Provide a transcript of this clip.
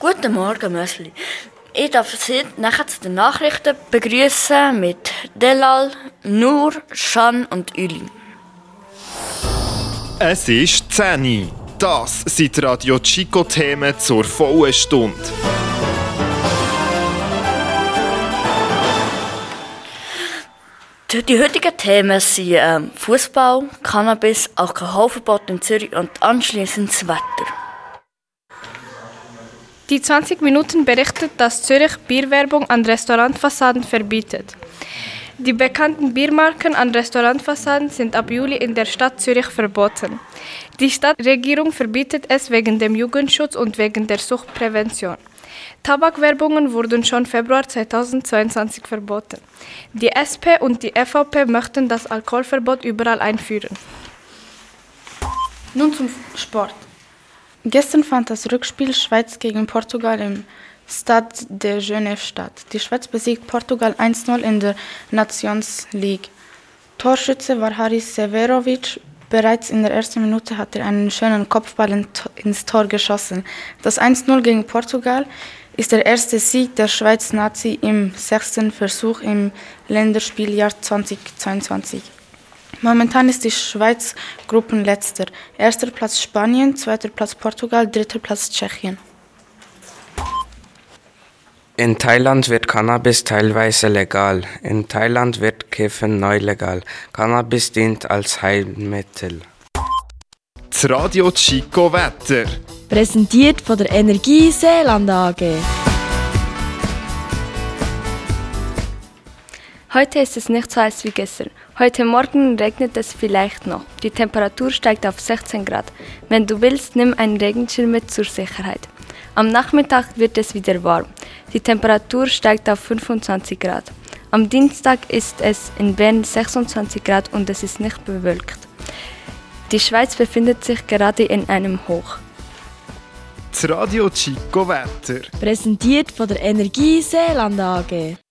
Guten Morgen, Mösli. Ich darf Sie nachher zu den Nachrichten begrüßen mit Delal, Nur, Shan und Üli. Es ist 10 Uhr. Das sind Radio Chico-Themen zur vollen Stunde. Die heutigen Themen sind Fußball, Cannabis, Alkoholverbot in Zürich und anschliessend das Wetter. Die 20 Minuten berichtet, dass Zürich Bierwerbung an Restaurantfassaden verbietet. Die bekannten Biermarken an Restaurantfassaden sind ab Juli in der Stadt Zürich verboten. Die Stadtregierung verbietet es wegen dem Jugendschutz und wegen der Suchtprävention. Tabakwerbungen wurden schon Februar 2022 verboten. Die SP und die EVP möchten das Alkoholverbot überall einführen. Nun zum Sport. Gestern fand das Rückspiel Schweiz gegen Portugal im Stade de Genève statt. Die Schweiz besiegt Portugal 1-0 in der Nations League. Torschütze war Haris Severovic. Bereits in der ersten Minute hat er einen schönen Kopfball ins Tor geschossen. Das 1-0 gegen Portugal ist der erste Sieg der Schweiz-Nazi im 6. Versuch im Länderspieljahr 2022. Momentan ist die Schweiz Gruppenletzter. Erster Platz Spanien, zweiter Platz Portugal, dritter Platz Tschechien. In Thailand wird Cannabis teilweise legal. In Thailand wird Kiffen neu legal. Cannabis dient als Heilmittel. Das Radio Chico Wetter. Präsentiert von der Energie Seeland AG. Heute ist es nicht so heiß wie gestern. Heute Morgen regnet es vielleicht noch. Die Temperatur steigt auf 16 Grad. Wenn du willst, nimm einen Regenschirm mit zur Sicherheit. Am Nachmittag wird es wieder warm. Die Temperatur steigt auf 25 Grad. Am Dienstag ist es in Bern 26 Grad und es ist nicht bewölkt. Die Schweiz befindet sich gerade in einem Hoch. Das Radio Chico Wetter. Präsentiert von der Energie Seeland AG.